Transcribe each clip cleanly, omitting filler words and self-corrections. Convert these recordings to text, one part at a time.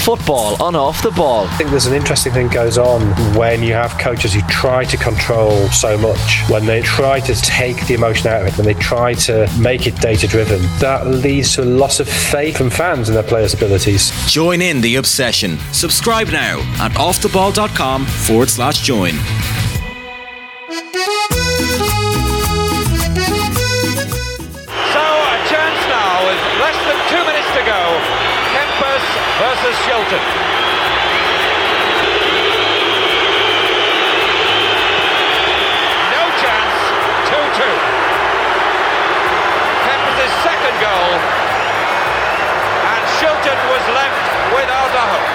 football on Off the Ball. I think there's an interesting thing goes on when you have coaches who try to control so much, when they try to take the emotion out of it, when they try to make it data-driven. That leads to a loss of faith from fans in their players' abilities. Join in the obsession. Subscribe now at offtheball.com/join. Less than 2 minutes to go. Kempes versus Shilton. No chance. 2-2. Kempes' second goal. And Shilton was left without a hope.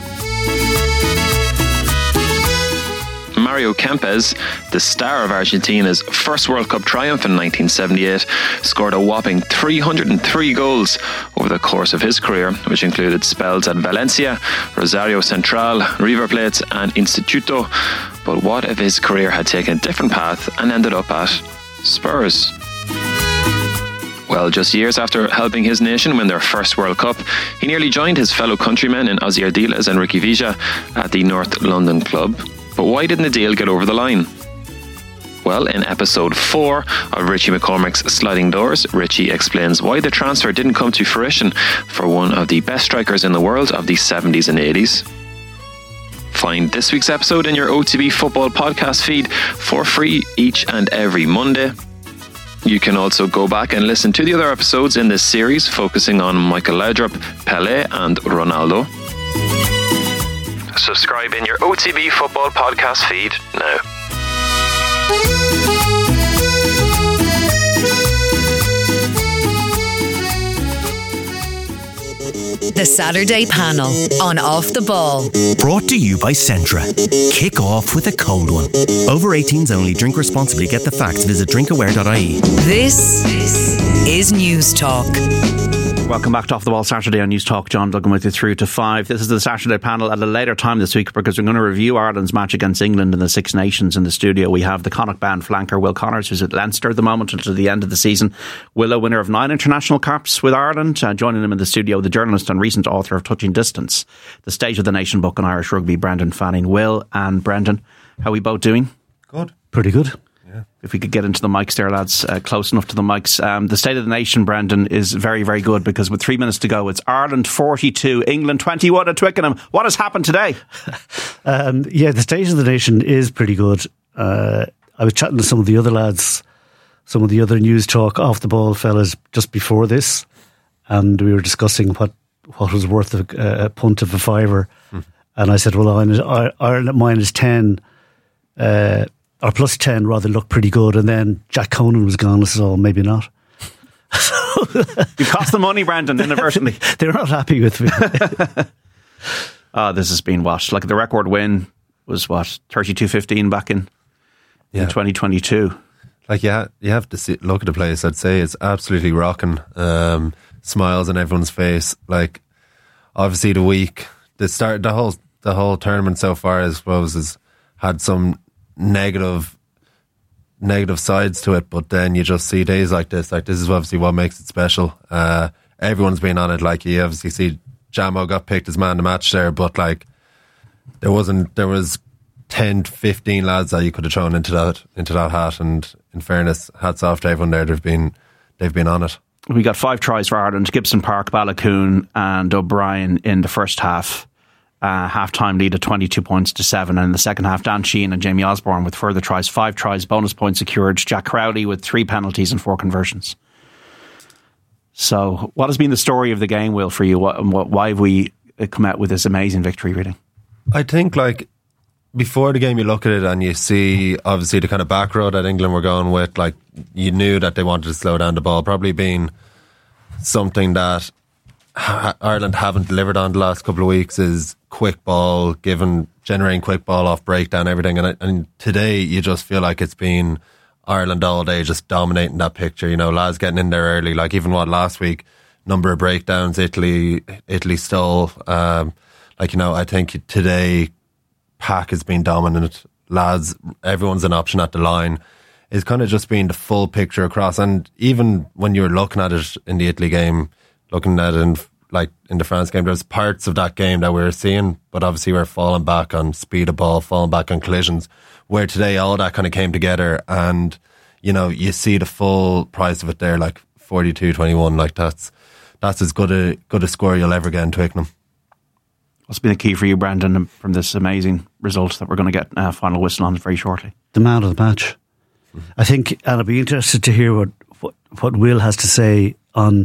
Mario Kempes, the star of Argentina's first World Cup triumph in 1978, scored a whopping 303 goals over the course of his career, which included spells at Valencia, Rosario Central, River Plate and Instituto. But what if his career had taken a different path and ended up at Spurs? Well, just years after helping his nation win their first World Cup, he nearly joined his fellow countrymen in Ozzy Ardiles and Ricky Villa at the North London club. But why didn't the deal get over the line? Well, in episode 4 of Richie McCormick's Sliding Doors, Richie explains why the transfer didn't come to fruition for one of the best strikers in the world of the 70s and 80s. Find this week's episode in your OTB Football podcast feed for free each and every Monday. You can also go back and listen to the other episodes in this series, focusing on Michael Laudrup, Pelé and Ronaldo. Subscribe in your OTB Football podcast feed now. The Saturday Panel on Off the Ball. Brought to you by Centra. Kick off with a cold one. Over 18s only. Drink responsibly. Get the facts. Visit drinkaware.ie. This is News Talk. Welcome back to Off the Ball Saturday on News Talk. John Duggan with you through to 5. This is the Saturday Panel at a later time this week because we're going to review Ireland's match against England in the Six Nations. In the studio we have the Connacht band flanker Will Connors, who's at Leinster at the moment until the end of the season. Will, a winner of 9 international caps with Ireland. Joining him in the studio, the journalist and recent author of Touching Distance, The State of the Nation book on Irish rugby, Brendan Fanning. Will and Brendan, how are we both doing? Good. Pretty good. If we could get into the mics there, lads, close enough to the mics. The State of the Nation, Brendan, is very, very good because with 3 minutes to go, it's Ireland 42, England 21 at Twickenham. What has happened today? The State of the Nation is pretty good. I was chatting to some of the other lads, some of the other News Talk Off the Ball fellas just before this, and we were discussing what was worth a punt of a fiver. And I said, well, Ireland minus 10, or plus 10 rather, looked pretty good. And then Jack Conan was gone. I said, oh, maybe not. You cost the money, Brendan, inadvertently. They're not happy with me. This has been what? Like the record win was what? 32-15 back in 2022. Like, you have to look at the place. I'd say it's absolutely rocking. Smiles on everyone's face. Like, obviously the whole tournament so far, I suppose, has had some negative sides to it, but then you just see days like this is obviously what makes it special. Everyone's been on it. Like, you obviously see Jamo got picked as man of the match there, but like there was 10-15 lads that you could have thrown into that hat, and in fairness, hats off to everyone there. They've been on it. We got 5 tries for Ireland: Gibson Park, Balakoon and O'Brien in the first half. Half-time lead at 22 points to 7, and in the second half Dan Sheehan and Jamie Osborne with further tries, 5 tries, bonus points secured. Jack Crowley with 3 penalties and 4 conversions. So what has been the story of the game, Will, for you? Why have we come out with this amazing victory, really? I think, like, before the game you look at it and you see obviously the kind of back row that England were going with. Like, you knew that they wanted to slow down the ball, probably being something that Ireland haven't delivered on the last couple of weeks, is quick ball, generating quick ball off breakdown, everything. And today you just feel like it's been Ireland all day, just dominating that picture. You know, lads getting in there early. Like, even last week, number of breakdowns, Italy stole. I think today Pack has been dominant. Lads, everyone's an option at the line. It's kind of just been the full picture across. And even when you were looking at it in the Italy game, looking at it in like in the France game, there's parts of that game that we were seeing, but obviously we're falling back on speed of ball, falling back on collisions, where today all that kind of came together, and you know, you see the full price of it there, like 42-21, like that's as good a score you'll ever get in Twickenham. What's been the key for you, Brendan, from this amazing result that we're going to get a final whistle on very shortly? The man of the match. I think, and I'd be interested to hear what Will has to say on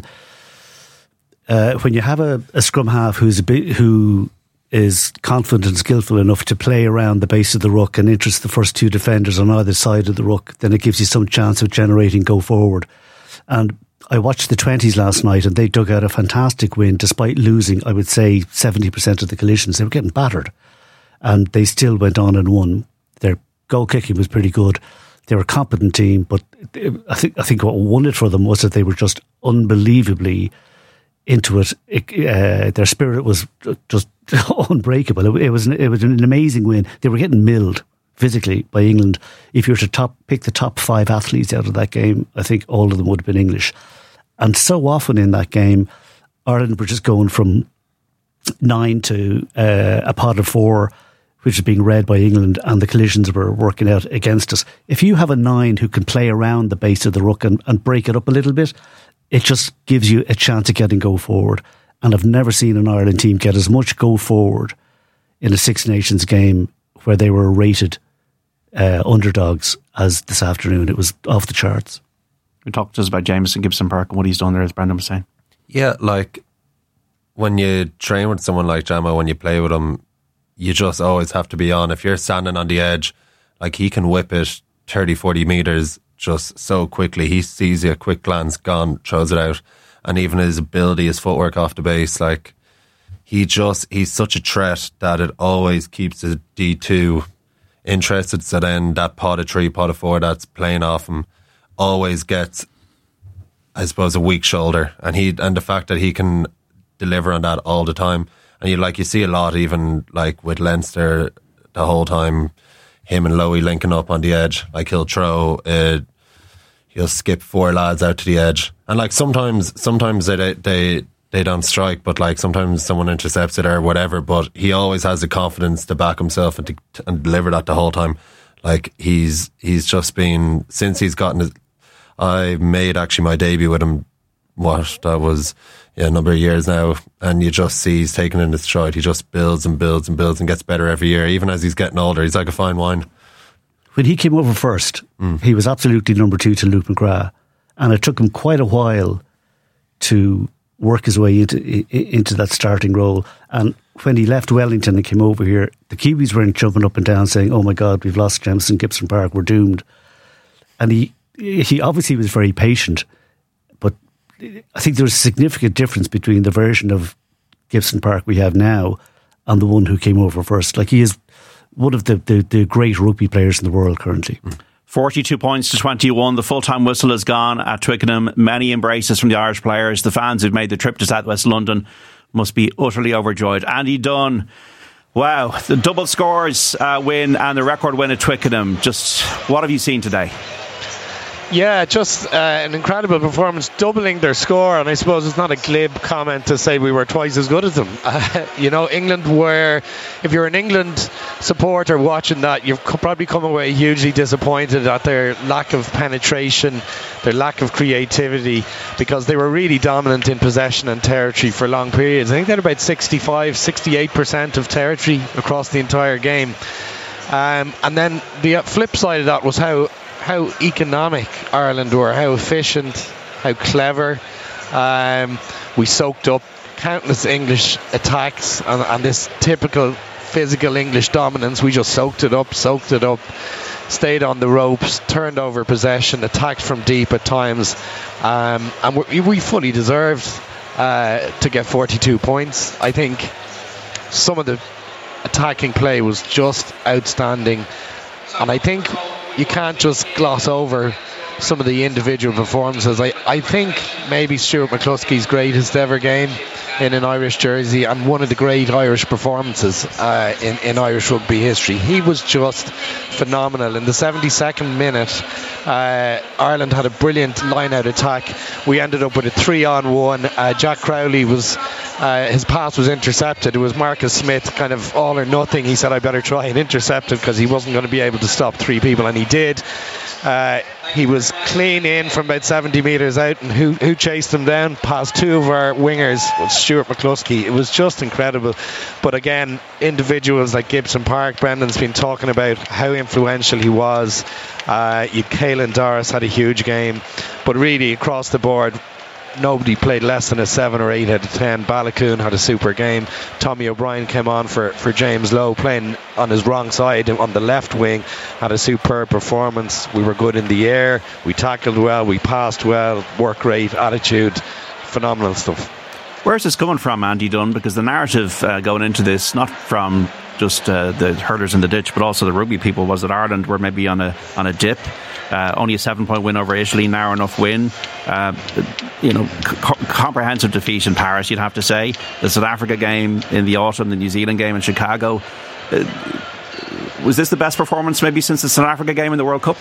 when you have a scrum half who is confident and skillful enough to play around the base of the ruck and interest the first two defenders on either side of the ruck, then it gives you some chance of generating go forward. And I watched the 20s last night, and they dug out a fantastic win despite losing, I would say, 70% of the collisions. They were getting battered, and they still went on and won. Their goal kicking was pretty good. They were a competent team, but I think what won it for them was that they were just unbelievably into it. Their spirit was just unbreakable. It was an amazing win. They were getting milled physically by England. If you were to pick the top 5 athletes out of that game, I think all of them would have been English. And so often in that game, Ireland were just going from 9 to a pot of 4, which is being read by England, and the collisions were working out against us. If you have a 9 who can play around the base of the ruck and break it up a little bit, it just gives you a chance of getting go forward. And I've never seen an Ireland team get as much go forward in a Six Nations game where they were rated underdogs as this afternoon. It was off the charts. We talked to us about Jamison Gibson Park and what he's done there, as Brendan was saying. Yeah, like when you train with someone like Jamo, when you play with him, you just always have to be on. If you're standing on the edge, like he can whip it 30-40 metres just so quickly. He sees you, a quick glance, gone, throws it out. And even his ability, his footwork off the base, like he's such a threat that it always keeps the D2 interested. So then that pot of 3, pot of 4 that's playing off him always gets, I suppose, a weak shoulder. And the fact that he can deliver on that all the time. And you see a lot, even like with Leinster the whole time, him and Lowy linking up on the edge. Like he'll skip 4 lads out to the edge. And like sometimes they don't strike, but like sometimes someone intercepts it or whatever, but he always has the confidence to back himself and deliver that the whole time. Like he's just been, since he's gotten I made actually my debut with him, a number of years now, and you just see he's taking in his stride. He just builds and builds and builds and gets better every year. Even as he's getting older, he's like a fine wine. When he came over first, he was absolutely number 2 to Luke McGrath, and it took him quite a while to work his way into that starting role. And when he left Wellington and came over here, the Kiwis weren't jumping up and down saying, "Oh my God, we've lost Jamison Gibson Park, we're doomed." And he obviously was very patient, but I think there's a significant difference between the version of Gibson Park we have now and the one who came over first. Like he is one of the great rugby players in the world currently. 42 points to 21. The full-time whistle is gone at Twickenham. Many embraces from the Irish players. The fans who've made the trip to South West London must be utterly overjoyed. Andy Dunn, wow, the double scores win and the record win at Twickenham. Just what have you seen today? Yeah, just an incredible performance, doubling their score, and I suppose it's not a glib comment to say we were twice as good as them. England were, if you're an England supporter watching that, you've probably come away hugely disappointed at their lack of penetration, their lack of creativity, because they were really dominant in possession and territory for long periods. I think they had about 65-68% of territory across the entire game. And then the flip side of that was how economic Ireland were, how efficient, how clever. We soaked up countless English attacks and this typical physical English dominance. We just soaked it up, stayed on the ropes, turned over possession, attacked from deep at times, and we fully deserved to get 42 points. I think some of the attacking play was just outstanding, and I think you can't just gloss over some of the individual performances. I think maybe Stuart McCluskey's greatest ever game in an Irish jersey, and one of the great Irish performances in Irish rugby history. He was just phenomenal. In the 72nd minute, Ireland had a brilliant line-out attack. We ended up with a 3-on-1. Jack Crowley was his pass was intercepted. It was Marcus Smith, kind of all or nothing. He said, I better try and intercept it because he wasn't going to be able to stop 3 people, and he did. He was clean in from about 70 metres out, and who chased him down past 2 of our wingers, Stuart McCluskey. It was just incredible. But again, individuals like Gibson Park, Brendan's been talking about how influential he was. Caelan Doris had a huge game, but really across the board, nobody played less than a 7 or 8 out of 10. Balakoon had a super game. Tommy O'Brien came on for James Lowe, playing on his wrong side on the left wing, had a superb performance. We were good in the air, we tackled well, we passed well, work rate, attitude, phenomenal stuff. Where's this coming from, Andy Dunn? Because the narrative going into this, not from just the hurlers in the ditch, but also the rugby people, was that Ireland were maybe on a dip. Only a 7-point win over Italy, narrow enough win. Comprehensive defeat in Paris, you'd have to say. The South Africa game in the autumn, the New Zealand game in Chicago. Was this the best performance maybe since the South Africa game in the World Cup?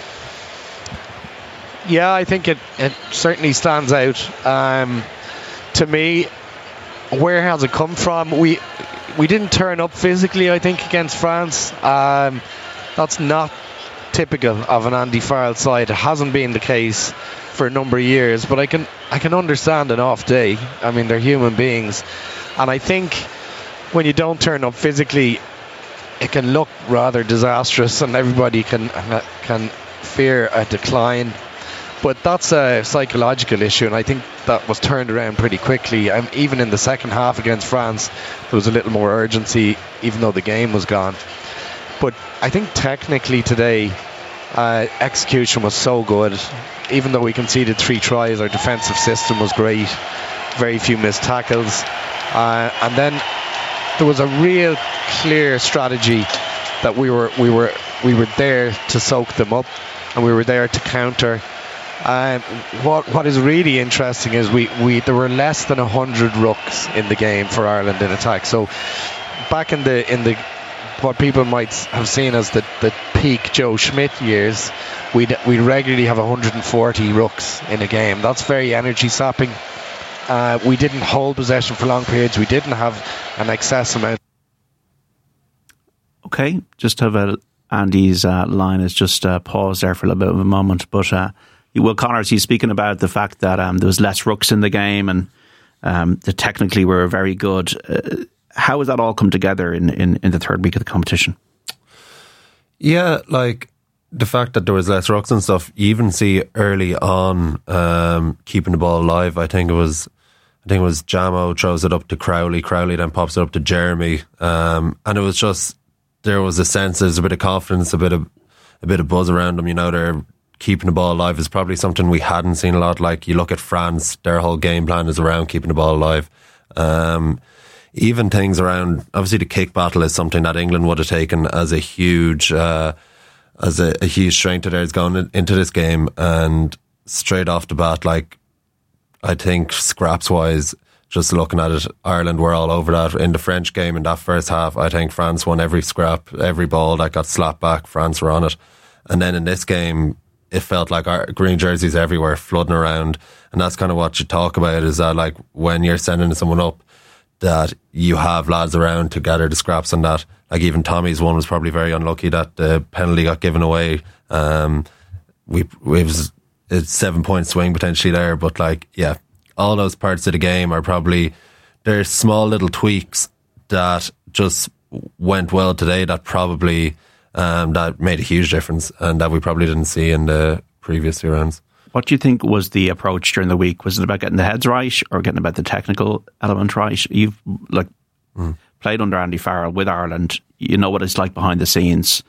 Yeah, I think it certainly stands out. To me, where has it come from? We didn't turn up physically, I think, against France. That's not typical of an Andy Farrell side. It hasn't been the case for a number of years, but I can understand an off day. I mean, they're human beings, and I think when you don't turn up physically, it can look rather disastrous, and everybody can fear a decline. But that's a psychological issue, and I think that was turned around pretty quickly. Even in the second half against France, there was a little more urgency, even though the game was gone. But I think technically today, execution was so good. Even though we conceded 3 tries, our defensive system was great. Very few missed tackles. And then there was a real clear strategy that we were there to soak them up, and we were there to counter. What is really interesting is there were less than 100 rucks in the game for Ireland in attack. So back in the what people might have seen as the peak Joe Schmidt years, we'd regularly have 140 rucks in a game. That's very energy sapping. We didn't hold possession for long periods. We didn't have an excess amount. Okay, just have Andy's line is just paused there for a little bit of a moment, but Will Connors, he's speaking about the fact that there was less rucks in the game, and that technically we were very good. How has that all come together in the third week of the competition? Yeah, like the fact that there was less rucks and stuff, you even see early on keeping the ball alive. I think it was Jamo throws it up to Crowley then pops it up to Jeremy, and it was just, there was a sense, there's a bit of confidence, a bit of buzz around them. They're keeping the ball alive is probably something we hadn't seen a lot. Like, you look at France, their whole game plan is around keeping the ball alive. Even things around, obviously the kick battle is something that England would have taken as a huge strength of theirs going into this game. And straight off the bat, like, I think scraps wise, just looking at it, Ireland were all over that. In the French game in that first half, I think France won every scrap, every ball that got slapped back, France were on it. And then in this game, it felt like our green jerseys everywhere flooding around. And that's kind of what you talk about, is that, like, when you're sending someone up, that you have lads around to gather the scraps, and that, like, even Tommy's one was probably very unlucky that the penalty got given away. It was a 7-point swing potentially there, but, like, yeah, all those parts of the game are probably, there's small little tweaks that just went well today that probably that made a huge difference, and that we probably didn't see in the previous 2 rounds. What do you think was the approach during the week? Was it about getting the heads right, or getting about the technical element right? You've played under Andy Farrell with Ireland. You know what it's like behind the scenes.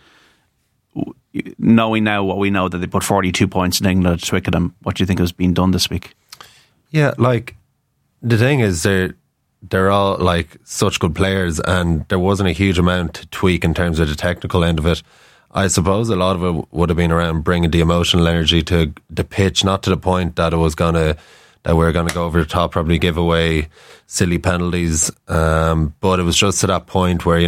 Knowing now what we know, that they put 42 points in England at Twickenham, what do you think has been done this week? Yeah, like, the thing is, they're all, like, such good players, and there wasn't a huge amount to tweak in terms of the technical end of it. I suppose a lot of it would have been around bringing the emotional energy to the pitch, not to the point that that we're going to go over the top, probably give away silly penalties. But it was just to that point where,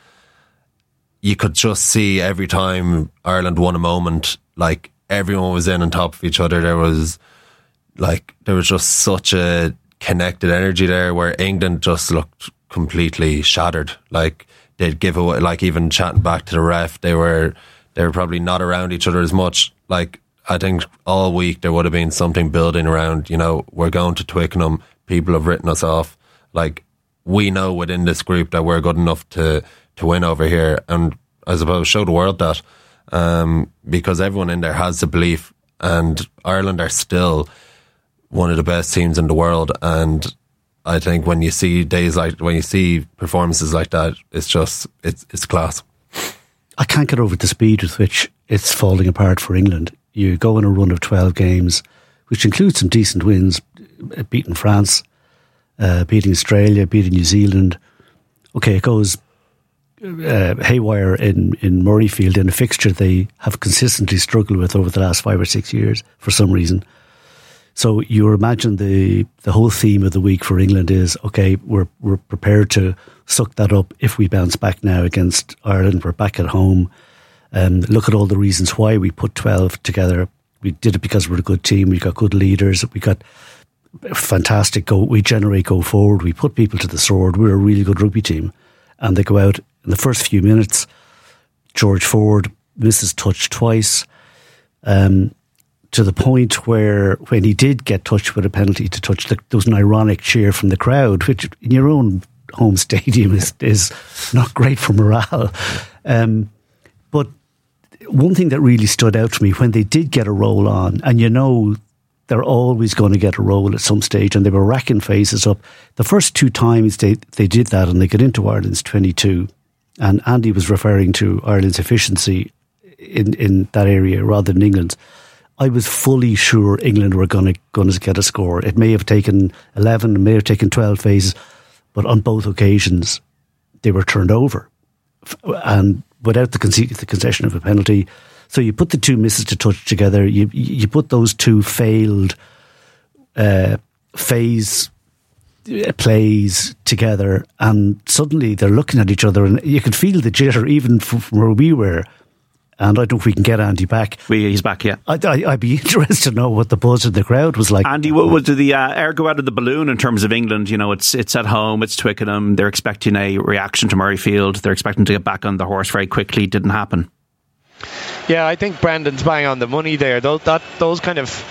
you could just see every time Ireland won a moment, like, everyone was in on top of each other. There was just such a connected energy there, where England just looked completely shattered. Like, they'd give away, like, even chatting back to the ref, they were probably not around each other as much. Like, I think all week there would have been something building around, we're going to Twickenham, people have written us off. Like, we know within this group that we're good enough to win over here, and I suppose show the world that, because everyone in there has the belief, and Ireland are still one of the best teams in the world. And I think when you see performances like that, it's class. I can't get over the speed with which it's falling apart for England. You go on a run of 12 games, which includes some decent wins, beating France, beating Australia, beating New Zealand. Okay, it goes haywire in Murrayfield, in a fixture they have consistently struggled with over the last 5 or 6 years for some reason. So you imagine the whole theme of the week for England is, okay, we're prepared to suck that up if we bounce back now against Ireland. We're back at home. Look at all the reasons why we put 12 together. We did it because we're a good team. We got good leaders. We got fantastic we generate go forward. We put people to the sword. We're a really good rugby team. And they go out in the first few minutes. George Ford misses touch twice. To the point where when he did get touched with a penalty to touch, there was an ironic cheer from the crowd, which in your own home stadium is not great for morale. But one thing that really stood out to me when they did get a roll on, and they're always going to get a roll at some stage, and they were racking faces up. The first 2 times they did that, and they got into Ireland's 22, and Andy was referring to Ireland's efficiency in that area rather than England's. I was fully sure England were going to get a score. It may have taken 11, it may have taken 12 phases, but on both occasions they were turned over, and without the concession of a penalty. So you put the 2 misses to touch together. You put those 2 failed phase plays together, and suddenly they're looking at each other, and you could feel the jitter even from where we were. And I don't know if we can get Andy back. He's back, yeah. I'd be interested to know what the buzz in the crowd was like. Andy, did the air go out of the balloon in terms of England? It's at home, it's Twickenham. They're expecting a reaction to Murrayfield. They're expecting to get back on the horse very quickly. Didn't happen. Yeah, I think Brendan's bang on the money there. Those kind of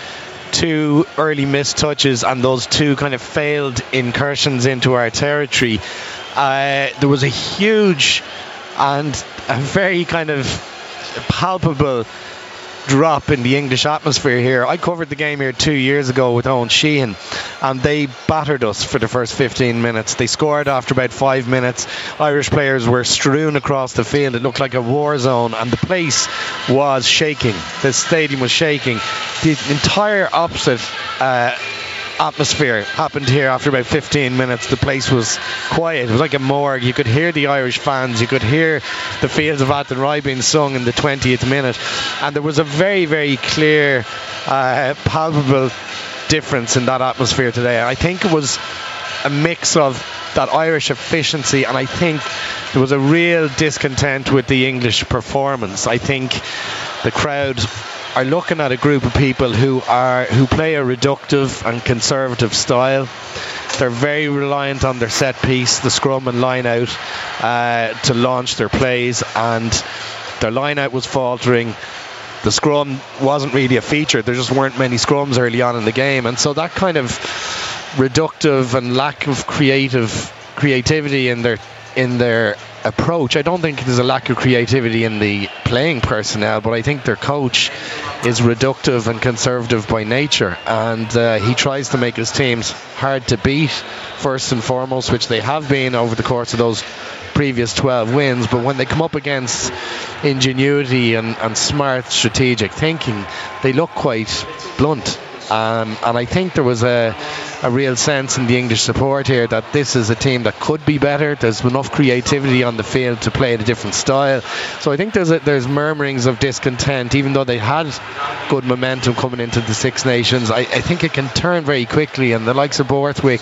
2 early missed touches and those 2 kind of failed incursions into our territory, there was a huge and a very kind of palpable drop in the English atmosphere here. I covered the game here 2 years ago with Owen Sheehan, and they battered us for the first 15 minutes. They scored after about 5 minutes. Irish players were strewn across the field. It looked like a war zone, and the place was shaking. The stadium was shaking. The entire opposite atmosphere happened here after about 15 minutes. The place was quiet. It was like a morgue. You could hear the Irish fans. You could hear the Fields of Athenry being sung in the 20th minute, and there was a very, very clear palpable difference in that atmosphere today. I think it was a mix of that Irish efficiency, and I think there was a real discontent with the English performance. I think the crowd are looking at a group of people who play a reductive and conservative style. They're very reliant on their set piece, the scrum and line out, to launch their plays, and their line out was faltering. The scrum wasn't really a feature. There just weren't many scrums early on in the game, and so that kind of reductive and lack of creativity in their approach. I don't think there's a lack of creativity in the playing personnel, but I think their coach is reductive and conservative by nature, and he tries to make his teams hard to beat first and foremost, which they have been over the course of those previous 12 wins. But when they come up against ingenuity and smart strategic thinking, they look quite blunt. And I think there was a real sense in the English support here that this is a team that could be better. There's enough creativity on the field to play at a different style. So I think there's murmurings of discontent, even though they had good momentum coming into the Six Nations. I think it can turn very quickly, and the likes of Borthwick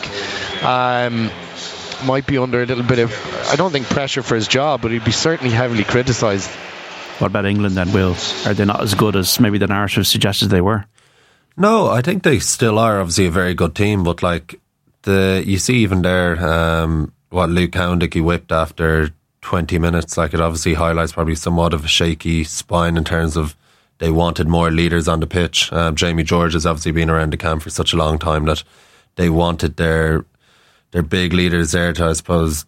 might be under a little bit of, I don't think pressure for his job, but he'd be certainly heavily criticised. What about England then, Will? Are they not as good as maybe the narrative suggested they were? No, I think they still are obviously a very good team, but like you see even there what Luke Cowan he whipped after 20 minutes. Like, it obviously highlights probably somewhat of a shaky spine in terms of they wanted more leaders on the pitch. Jamie George has obviously been around the camp for such a long time that they wanted their big leaders there to, I suppose,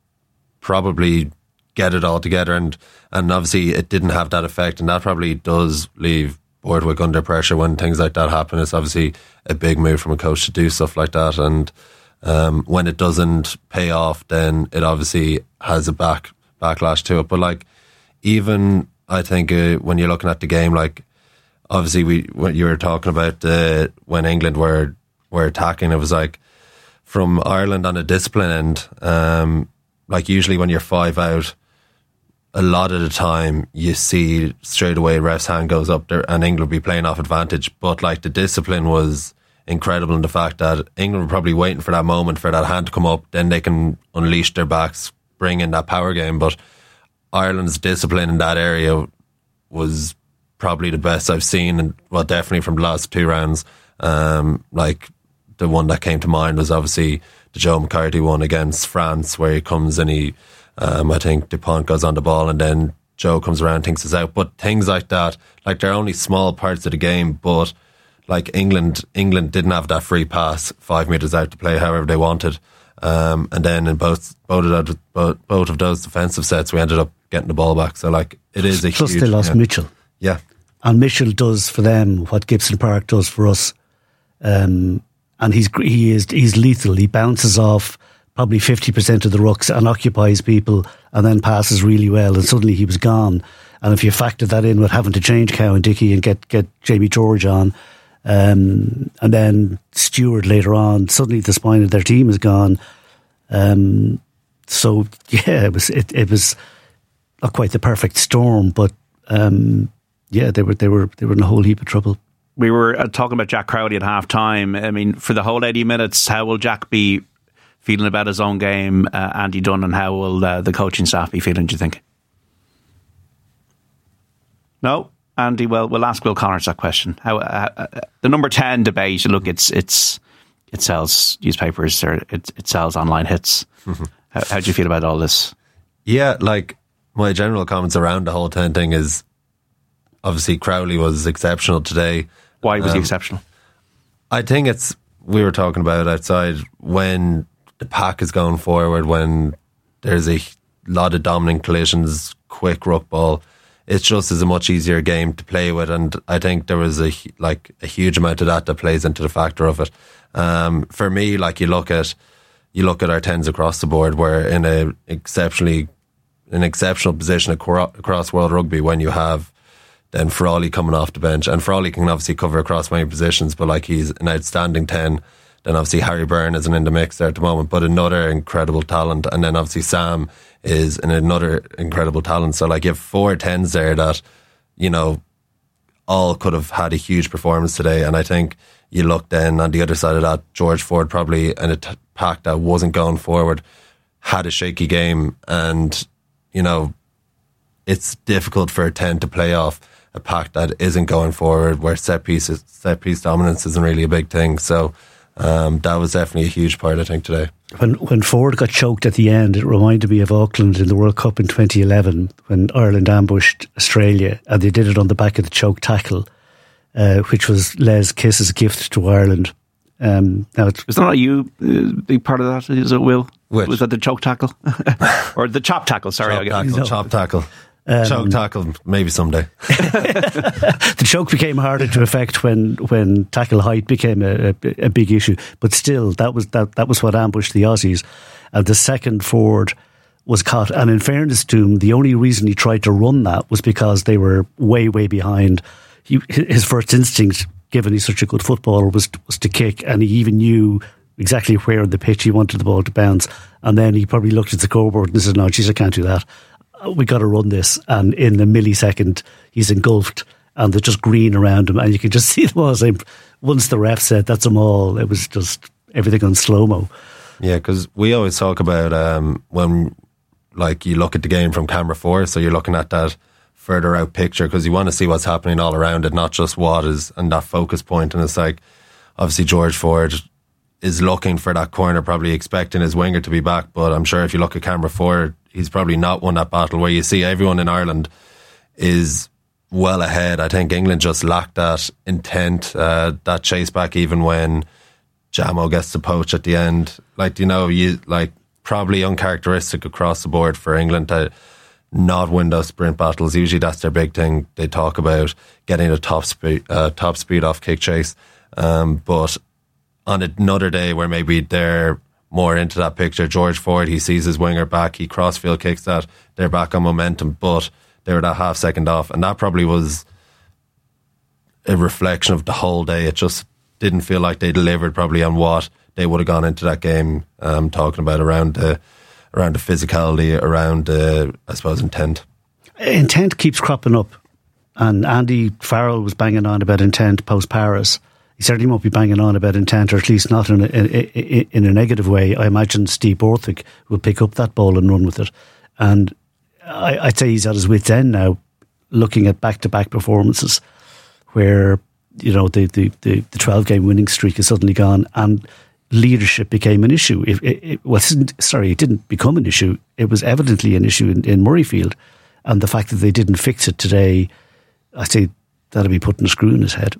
probably get it all together, and obviously it didn't have that effect, and that probably does leave Borthwick under pressure when things like that happen. It's obviously a big move from a coach to do stuff like that, and when it doesn't pay off, then it obviously has a backlash to it. But like, even I think when you're looking at the game, like obviously when you were talking about when England were attacking, it was like from Ireland on a discipline end, like usually when you're 5 out, a lot of the time you see straight away ref's hand goes up there and England will be playing off advantage. But like, the discipline was incredible in the fact that England were probably waiting for that moment for that hand to come up, then they can unleash their backs, bring in that power game. But Ireland's discipline in that area was probably the best I've seen, and well, definitely from the last 2 rounds. Like, the one that came to mind was obviously the Joe McCarthy one against France, where he comes and he I think Dupont goes on the ball and then Joe comes around, thinks it's out. But things like that, like, they're only small parts of the game, but like England didn't have that free pass 5 metres out to play however they wanted. And then in both of those defensive sets, we ended up getting the ball back. So like, it is a plus huge... they lost Mitchell. Yeah. And Mitchell does for them what Gibson Park does for us. And he's lethal. He bounces off probably 50% of the rucks and occupies people and then passes really well, and suddenly he was gone. And if you factor that in with having to change Cowan Dickey and get Jamie George on, and then Stewart later on, suddenly the spine of their team is gone. So yeah, it was not quite the perfect storm, but yeah, they were in a whole heap of trouble. We were talking about Jack Crowley at half time. I mean, for the whole 80 minutes, how will Jack be feeling about his own game, Andy Dunn, and how will the coaching staff be feeling, do you think? No? Andy, well, we'll ask Will Connors that question. How the number 10 debate, look, it sells newspapers, or it sells online hits. Mm-hmm. How do you feel about all this? Yeah, like, my general comments around the whole 10 thing is, obviously Crowley was exceptional today. Why was he exceptional? I think we were talking about outside, when the pack is going forward, when there's a lot of dominant collisions, quick ruck ball, it's just as a much easier game to play with, and I think there was a huge amount of that plays into the factor of it. For me, like, you look at our 10s across the board, we're in an exceptional position across world rugby when you have then Frawley coming off the bench, and Frawley can obviously cover across many positions, but like, he's an outstanding 10. Then obviously Harry Byrne isn't in the mix there at the moment, but another incredible talent. And then obviously Sam is another incredible talent. So like, you have 4 10s there that, you know, all could have had a huge performance today. And I think you look then on the other side of that, George Ford, probably in a pack that wasn't going forward, had a shaky game. And, you know, it's difficult for a 10 to play off a pack that isn't going forward, where set piece dominance isn't really a big thing. So that was definitely a huge part, I think, today. When Ford got choked at the end, it reminded me of Auckland in the World Cup in 2011, when Ireland ambushed Australia, and they did it on the back of the choke tackle, which was Les Kiss's gift to Ireland. Now is that not you big part of that? Is it, Will? Which? Was that the choke tackle or the chop tackle? Sorry, chop tackle. Choke tackle, maybe someday. The choke became harder to effect when tackle height became a big issue, but still, that was what ambushed the Aussies. And the second Ford was caught, and in fairness to him, the only reason he tried to run that was because they were way behind. His first instinct, given he's such a good footballer, was to kick, and he even knew exactly where on the pitch he wanted the ball to bounce. And then he probably looked at the scoreboard and said, "No, geez, I can't do that. We got to run this." And in a millisecond, he's engulfed, and they're just green around him, and you can just see them all saying, once the ref said that's them all, it was just everything on slow-mo. Yeah, because we always talk about when, like, you look at the game from camera 4, so you're looking at that further out picture, because you want to see what's happening all around it, not just what is and that focus point. And it's like, obviously George Ford is looking for that corner, probably expecting his winger to be back. But I'm sure if you look at camera 4, he's probably not won that battle, where you see everyone in Ireland is well ahead. I think England just lacked that intent, that chase back, even when Jamo gets the poach at the end. Probably uncharacteristic across the board for England to not win those sprint battles. Usually that's their big thing. They talk about getting a top speed off kick chase. But on another day where maybe they're more into that picture, George Ford, he sees his winger back, he crossfield kicks that, they're back on momentum, but they were that half second off, and that probably was a reflection of the whole day. It just didn't feel like they delivered probably on what they would have gone into that game talking about around the physicality, around I suppose intent. Intent keeps cropping up, and Andy Farrell was banging on about intent post Paris. He certainly won't be banging on about intent, or at least not in a negative way. I imagine Steve Borthwick will pick up that ball and run with it, and I'd say he's at his wit's end now, looking at back-to-back performances where, you know, the 12-game winning streak is suddenly gone and leadership became an issue. It didn't become an issue. It was evidently an issue in Murrayfield, and the fact that they didn't fix it today, I say that'll be putting a screw in his head.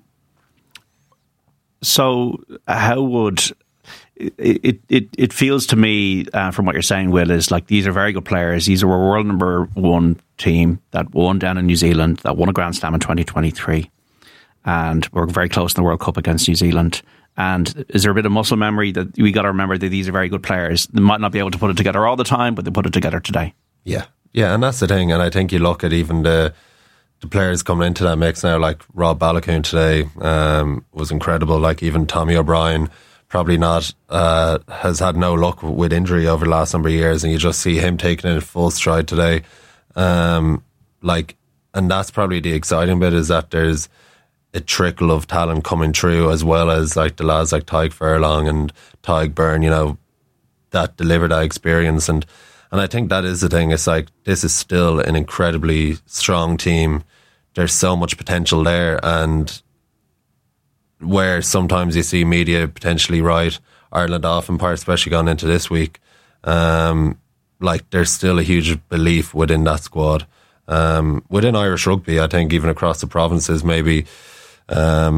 So how would... It feels to me, from what you're saying, Will, is like these are very good players. These are a world number 1 team that won down in New Zealand, that won a Grand Slam in 2023, and we're very close in the World Cup against New Zealand. And is there a bit of muscle memory that we got to remember that these are very good players? They might not be able to put it together all the time, but they put it together today. Yeah, and that's the thing. And I think you look at even the players coming into that mix now, like Rob Balogun today was incredible. Like even Tommy O'Brien, probably not, has had no luck with injury over the last number of years, and you just see him taking it in full stride today. And that's probably the exciting bit, is that there's a trickle of talent coming through, as well as like the lads like Tyke Furlong and Tyke Byrne, you know, that deliver that experience. And I think that is the thing. It's like, this is still an incredibly strong team. There's so much potential there, and where sometimes you see media potentially write Ireland off in part, especially going into this week, there's still a huge belief within that squad. Within Irish rugby, I think even across the provinces, maybe, there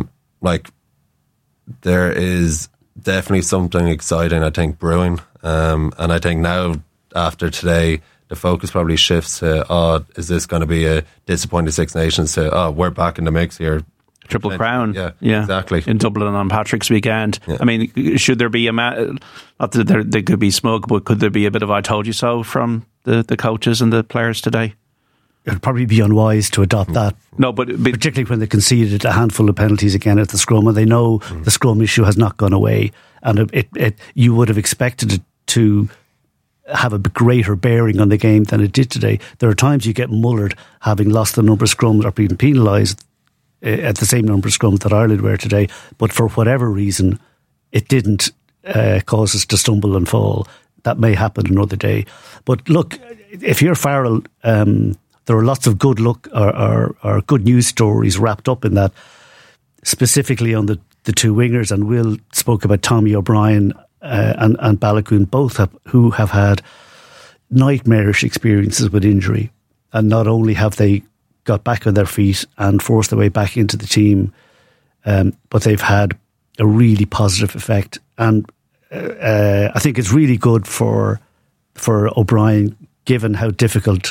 is definitely something exciting, I think, brewing. And I think now, after today, the focus probably shifts to, is this going to be a disappointing Six Nations, to, we're back in the mix here. Triple Crown. Yeah, exactly. In Dublin on Patrick's weekend. Yeah. I mean, should there be not that there could be smoke, but could there be a bit of I told you so from the coaches and the players today? It would probably be unwise to adopt that. No, but particularly when they conceded a handful of penalties again at the scrum, and they know the scrum issue has not gone away, and you would have expected it to have a greater bearing on the game than it did today. There are times you get mullered having lost the number of scrums or being penalised at the same number of scrums that Ireland were today, but for whatever reason it didn't cause us to stumble and fall. That may happen another day. But look, if you're Farrell, there are lots of good or good news stories wrapped up in that, specifically on the two wingers, and Will spoke about Tommy O'Brien and Balogun, both who have had nightmarish experiences with injury, and not only have they got back on their feet and forced their way back into the team, but they've had a really positive effect. And I think it's really good for O'Brien, given how difficult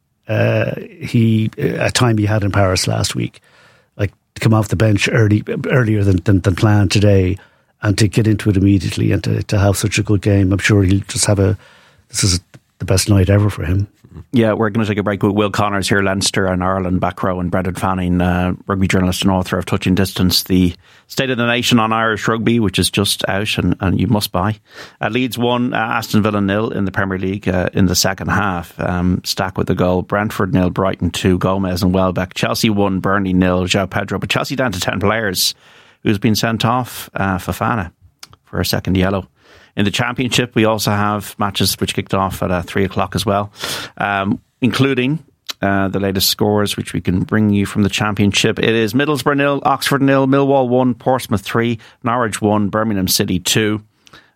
a time he had in Paris last week. Like, to come off the bench earlier than planned today, and to get into it immediately, and to have such a good game. I'm sure he'll just this is the best night ever for him. Yeah, we're going to take a break with Will Connors here, Leinster and Ireland back row, and Brendan Fanning, rugby journalist and author of Touching Distance, the State of the Nation on Irish Rugby, which is just out and you must buy. Leeds won, Aston Villa 0 in the Premier League in the second half. Stack with the goal. Brentford 0, Brighton 2, Gomez and Welbeck. Chelsea 1, Burnley 0, João Pedro. But Chelsea down to 10 players, who's been sent off, Fofana, for a second yellow. In the Championship, we also have matches which kicked off at 3 o'clock as well, including the latest scores, which we can bring you from the Championship. It is Middlesbrough 0, Oxford 0, Millwall 1, Portsmouth 3, Norwich 1, Birmingham City 2.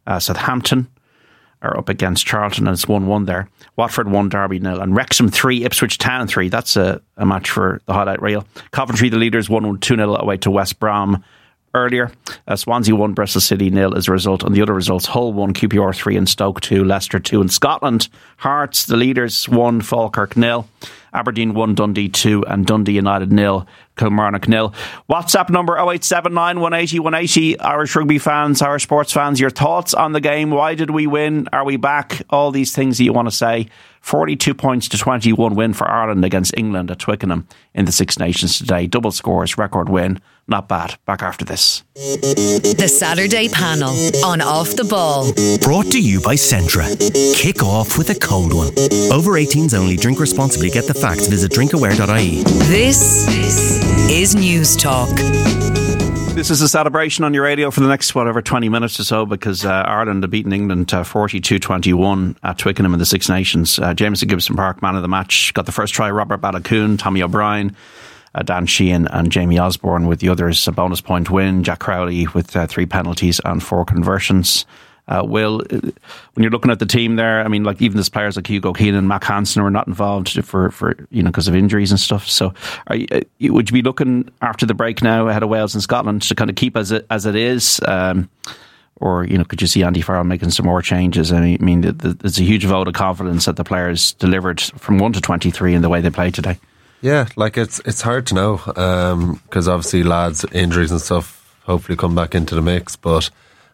Southampton are up against Charlton, and it's 1-1 there. Watford 1, Derby 0, and Wrexham 3, Ipswich Town 3. That's a match for the highlight reel. Coventry, the leaders, 2-0 away to West Brom earlier. Swansea 1, Bristol City 0 as a result. And the other results: Hull 1, QPR 3, and Stoke 2, Leicester 2. In Scotland, Hearts, the leaders, 1, Falkirk 0. Aberdeen 1, Dundee 2, and Dundee United 0, Kilmarnock 0. WhatsApp number 0879 180 180. Irish rugby fans, Irish sports fans, your thoughts on the game. Why did we win? Are we back? All these things that you want to say. 42 points to 21 win for Ireland against England at Twickenham in the Six Nations today. Double scores, record win. Not bad. Back after this. The Saturday Panel on Off the Ball. Brought to you by Centra. Kick off with a cold one. Over 18s only. Drink responsibly. Get the facts. Visit drinkaware.ie. This is News Talk. This is a celebration on your radio for the next, 20 minutes or so, because Ireland have beaten England 42-21 at Twickenham in the Six Nations. Jameson Gibson Park, man of the match. Got the first try, Robert Balakoon, Tommy O'Brien, Dan Sheehan and Jamie Osborne with the others. A bonus point win. Jack Crowley with 3 penalties and 4 conversions. Will, when you're looking at the team there, I mean, like even there's players like Hugo Keenan and Mac Hansen were not involved for because of injuries and stuff. So, would you be looking after the break now ahead of Wales and Scotland to kind of keep as it is, or could you see Andy Farrell making some more changes? I mean, there's a huge vote of confidence that the players delivered from 1 to 23 in the way they played today. Yeah, like it's hard to know because obviously lads injuries and stuff hopefully come back into the mix, but.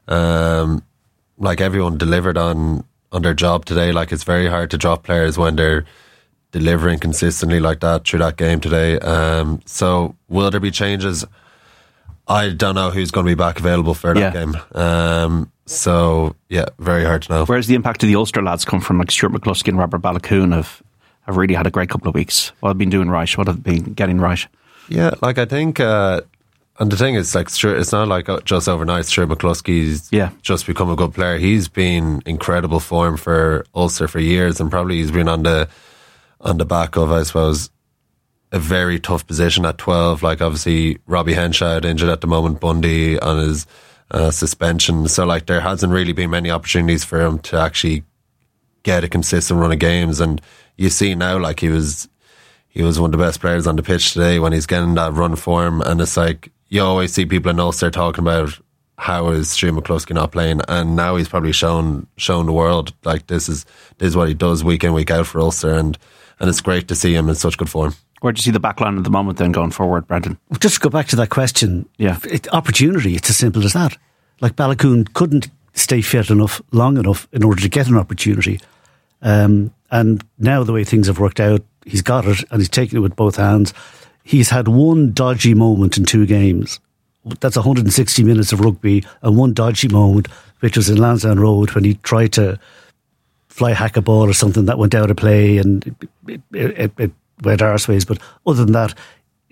Like everyone delivered on their job today. Like it's very hard to drop players when they're delivering consistently like that through that game today. So will there be changes? I don't know who's going to be back available for that game. So yeah, very hard to know. Where's the impact of the Ulster lads come from? Like Stuart McCluskey and Robert Balakoon have really had a great couple of weeks. What have been doing right? What have been getting right? Yeah, like I think... and the thing is, like, it's not like just overnight. Stuart McCluskey's just become a good player. He's been incredible form for Ulster for years, and probably he's been on the back of, I suppose, a very tough position at 12. Like obviously Robbie Henshaw injured at the moment, Bundy on his suspension. So like there hasn't really been many opportunities for him to actually get a consistent run of games. And you see now, like he was one of the best players on the pitch today when he's getting that run form, and it's like. You always see people in Ulster talking about how is Stuart McCluskey not playing, and now he's probably shown the world like this is what he does week in, week out for Ulster, and it's great to see him in such good form. Where do you see the backline at the moment then going forward, Brendan? Just to go back to that question, opportunity, it's as simple as that. Like Balakoon couldn't stay fit enough long enough in order to get an opportunity, and now the way things have worked out, he's got it and he's taken it with both hands. He's had one dodgy moment in 2 games. That's 160 minutes of rugby, and one dodgy moment, which was in Lansdowne Road when he tried to fly hack a ball or something that went out of play and it went arseways. But other than that,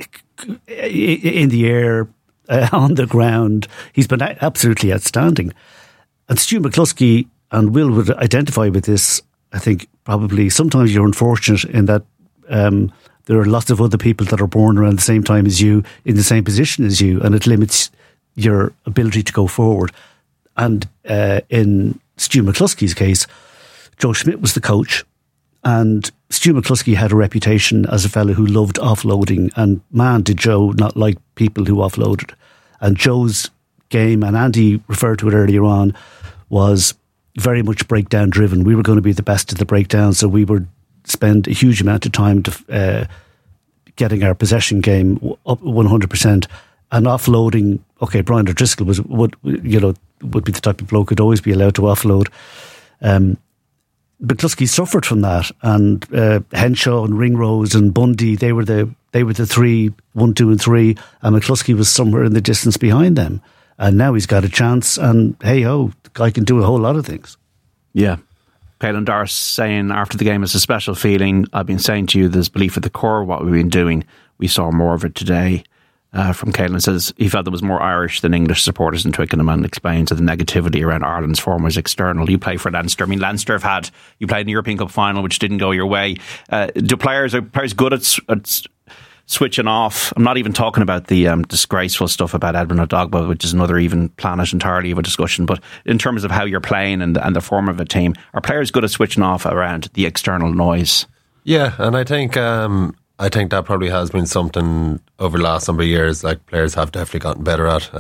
in the air, on the ground, he's been absolutely outstanding. And Stu McCluskey and Will would identify with this. I think probably sometimes you're unfortunate in that there are lots of other people that are born around the same time as you, in the same position as you, and it limits your ability to go forward. And in Stu McCluskey's case, Joe Schmidt was the coach, and Stu McCluskey had a reputation as a fellow who loved offloading, and man, did Joe not like people who offloaded. And Joe's game, and Andy referred to it earlier on, was very much breakdown driven. We were going to be the best at the breakdown, so we would spend a huge amount of time to getting our possession game up 100%, and offloading. Okay, Brian O'Driscoll would be the type of bloke who'd always be allowed to offload. McCluskey suffered from that, and Henshaw and Ringrose and Bundy, they were the 3, 1, 2 and 3, and McCluskey was somewhere in the distance behind them. And now he's got a chance, and hey ho, the guy can do a whole lot of things. Yeah. Caelan Doris saying after the game, it's a special feeling. I've been saying to you, there's belief at the core of what we've been doing. We saw more of it today. From Caelan says he felt there was more Irish than English supporters in Twickenham, and explains that the negativity around Ireland's form was external. You play for Leinster. I mean, Leinster you played in the European Cup final, which didn't go your way. Are players good at switching off. I'm not even talking about the disgraceful stuff about Edmund Odogbo, which is another even planet entirely of a discussion. But in terms of how you're playing and the form of a team, are players good at switching off around the external noise? Yeah, and I think that probably has been something over the last number of years, like players have definitely gotten better at.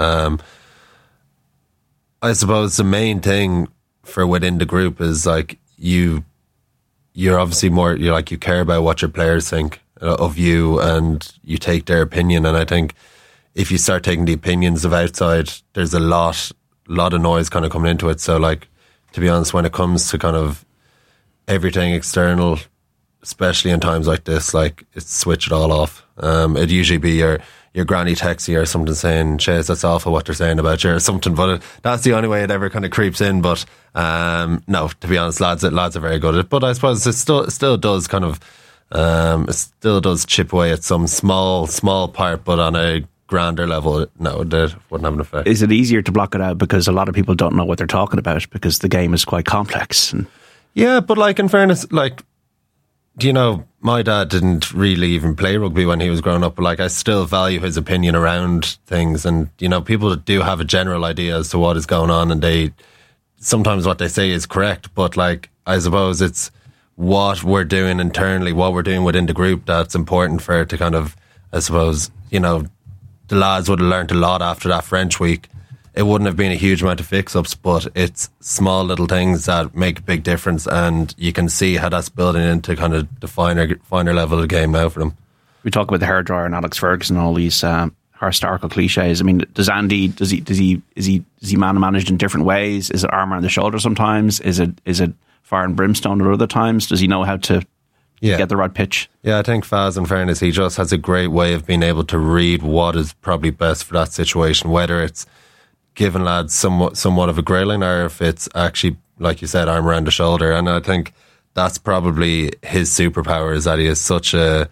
I suppose the main thing for within the group is like you're obviously you care about what your players think of you, and you take their opinion. And I think if you start taking the opinions of outside, there's a lot of noise kind of coming into it. So like, to be honest, when it comes to kind of everything external, especially in times like this, like, it's switch it all off. It'd usually be your granny texts you or something saying, "Chase, that's awful what they're saying about you," or something. But that's the only way it ever kind of creeps in. But no, to be honest, lads are very good at it. But I suppose it still does kind of it still does chip away at some small part, but on a grander level, no, that wouldn't have an effect. Is it easier to block it out because a lot of people don't know what they're talking about because the game is quite complex? Yeah, but like, in fairness, like, you know, my dad didn't really even play rugby when he was growing up, but like, I still value his opinion around things. And, you know, people do have a general idea as to what is going on, and sometimes what they say is correct, but like, I suppose it's what we're doing internally, what we're doing within the group, that's important for it to kind of, I suppose, you know, the lads would have learnt a lot after that French week. It wouldn't have been a huge amount of fix-ups, but it's small little things that make a big difference, and you can see how that's building into kind of the finer level of the game now for them. We talk about the hairdryer and Alex Ferguson and all these historical cliches. I mean, does Andy, is he man-managed in different ways? Is it arm around the shoulder sometimes? Is it fire and brimstone at other times? Does he know how to get the right pitch? Yeah, I think Faz, in fairness, he just has a great way of being able to read what is probably best for that situation, whether it's giving lads somewhat of a grilling, or if it's actually, like you said, arm around the shoulder. And I think that's probably his superpower, is that he has such a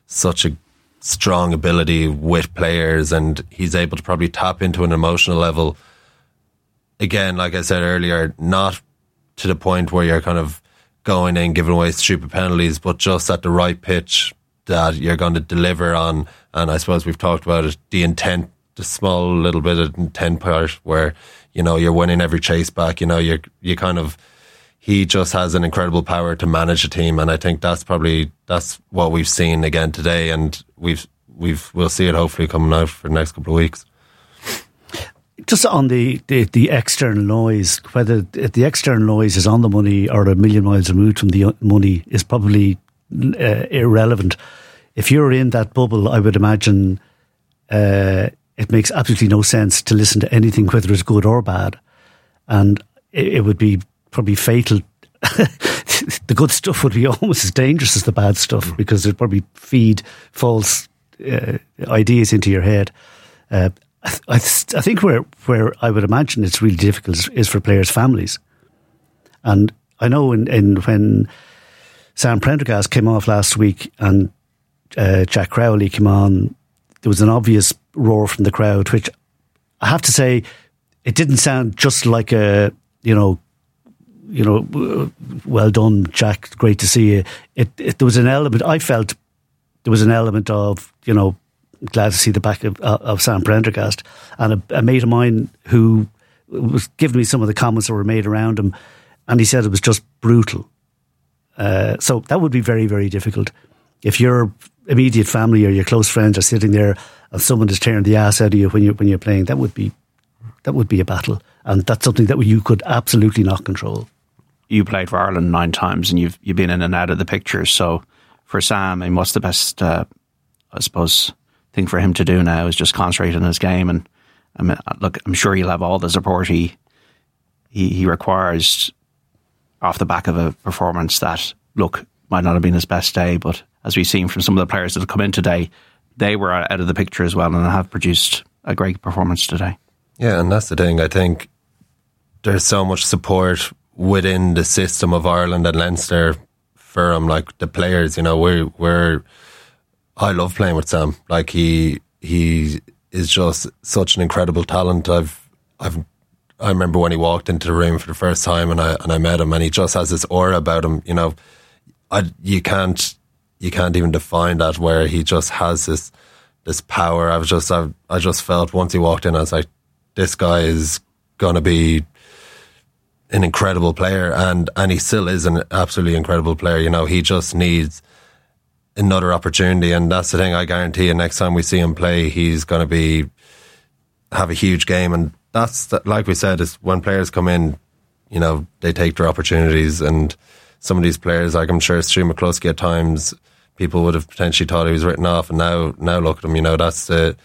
strong ability with players, and he's able to probably tap into an emotional level. Again, like I said earlier, not to the point where you're kind of going in giving away stupid penalties, but just at the right pitch that you're going to deliver on. And I suppose we've talked about it, the intent, the small little bit of intent part where, you know, you're winning every chase back. You know, he just has an incredible power to manage a team, and I think that's what we've seen again today, and we'll see it hopefully coming out for the next couple of weeks. Just on the external noise, whether the external noise is on the money or a million miles removed from the money is probably irrelevant. If you're in that bubble, I would imagine it makes absolutely no sense to listen to anything, whether it's good or bad. And it would be probably fatal. The good stuff would be almost as dangerous as the bad stuff, because it'd probably feed false ideas into your head. I think where I would imagine it's really difficult is for players' families. And I know when Sam Prendergast came off last week and Jack Crowley came on, there was an obvious roar from the crowd, which I have to say, it didn't sound just like a, well done, Jack, great to see you. There was an element, I felt there was an element of, glad to see the back of Sam Prendergast. And a mate of mine who was giving me some of the comments that were made around him, and he said it was just brutal. So that would be very, very difficult. If your immediate family or your close friends are sitting there and someone is tearing the ass out of you when you're playing, that would be a battle. And that's something that you could absolutely not control. You played for Ireland 9 times and you've been in and out of the pictures. So for Sam, what's the best, I suppose, thing for him to do now is just concentrate on his game. And I'm sure he'll have all the support he requires off the back of a performance that, might not have been his best day, but as we've seen from some of the players that have come in today, they were out of the picture as well and have produced a great performance today. Yeah, and that's the thing. I think there's so much support within the system of Ireland and Leinster for him, like the players. I love playing with Sam. Like he is just such an incredible talent. I remember when he walked into the room for the first time and I met him, and he just has this aura about him. You can't you can't even define that, where he just has this power. I just felt once he walked in, I was like, this guy is going to be an incredible player, and he still is an absolutely incredible player. You know, he just needs another opportunity, and that's the thing. I guarantee you, next time we see him play, he's going to have a huge game. And that's like we said, is when players come in, you know, they take their opportunities. And some of these players, like I'm sure Stu McCluskey, at times people would have potentially thought he was written off, and now look at him. You know, that's the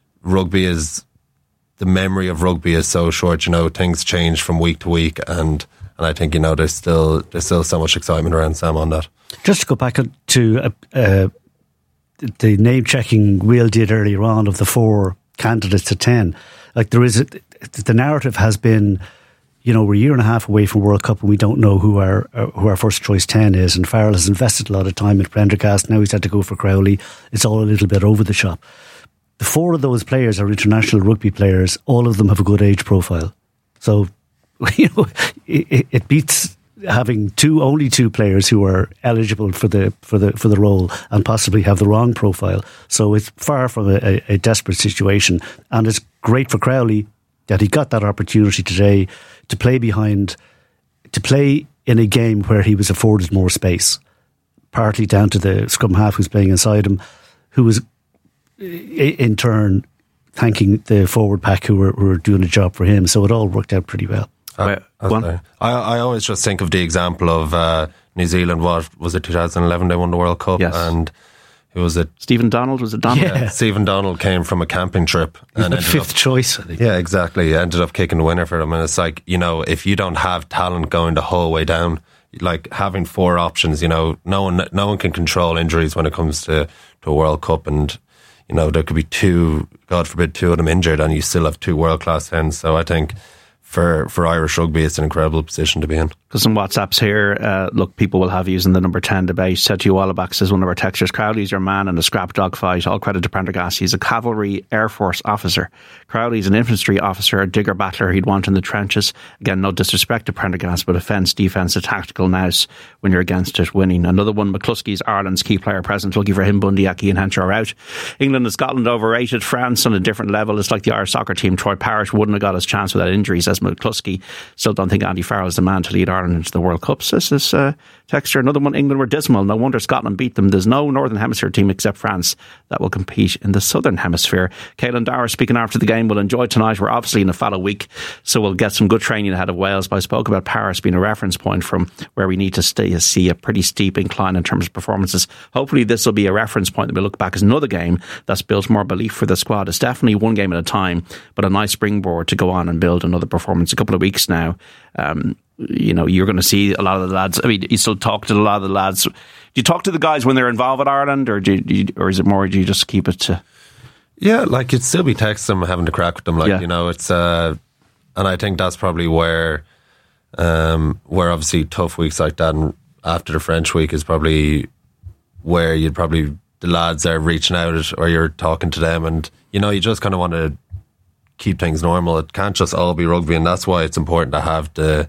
memory of rugby is so short. You know, things change from week to week, and I think, you know, there's still so much excitement around Sam on that. Just to go back to the name checking Will did earlier on of the 4 candidates to 10, like the narrative has been, you know, we're a year and a half away from World Cup and we don't know who our first choice 10 is, and Farrell has invested a lot of time at Prendergast. Now he's had to go for Crowley. It's all a little bit over the shop. The 4 of those players are international rugby players. All of them have a good age profile. So, you know, it beats having only two players who are eligible for the role and possibly have the wrong profile. So it's far from a desperate situation, and it's great for Crowley that he got that opportunity today to play in a game where he was afforded more space, partly down to the scrum half who's playing inside him, who was in turn thanking the forward pack who were doing a job for him. So it all worked out pretty well. I always just think of the example of New Zealand. What was it, 2011? They won the World Cup. Yes. And who was it? Stephen Donald, was it Donald? Yeah. Stephen Donald came from a camping trip. And fifth choice, I think. Yeah, exactly. He ended up kicking the winner for them. And it's like, you know, if you don't have talent going the whole way down, like having 4 options, you know, no one can control injuries when it comes to a World Cup. And, you know, there could be 2, God forbid, 2 of them injured, and you still have 2 world-class 10s. So I think for Irish rugby, it's an incredible position to be in. Because some WhatsApps here, look, people will have using the number 10 debate. Said to you all back, says one of our texters, Crowley's your man in a scrap dog fight. All credit to Prendergast. He's a cavalry Air Force officer. Crowley's an infantry officer, a digger battler he'd want in the trenches. Again, no disrespect to Prendergast, but offence, defence, a tactical nous when you're against it, winning. Another one, McCluskey's Ireland's key player present. Lucky for him, Bundy, Aki and Henshaw are out. England and Scotland overrated. France on a different level. It's like the Irish soccer team. Troy Parrish wouldn't have got his chance without injuries, as McCluskey. Still don't think Andy Farrell is the man to lead Ireland into the World Cup. Says this texture. Another one, England were dismal. No wonder Scotland beat them. There's no Northern Hemisphere team except France that will compete in the Southern Hemisphere. Caelan Dara speaking after the game, will enjoy tonight. We're obviously in a fallow week, so we'll get some good training ahead of Wales. But I spoke about Paris being a reference point from where we need to see a pretty steep incline in terms of performances. Hopefully this will be a reference point that we look back as another game that's built more belief for the squad. It's definitely one game at a time, but a nice springboard to go on and build another performance. A couple of weeks now, you know, you're going to see a lot of the lads. I mean, you still talk to a lot of the lads. Do you talk to the guys when they're involved with Ireland, or or is it more, do you just keep it to? Yeah, like you'd still be texting them, having to crack with them. Like, you know, it's and I think that's probably where obviously tough weeks like that, and after the French week is probably where the lads are reaching out or you're talking to them, and you know, you just kind of want to keep things normal. It can't just all be rugby, and that's why it's important to have the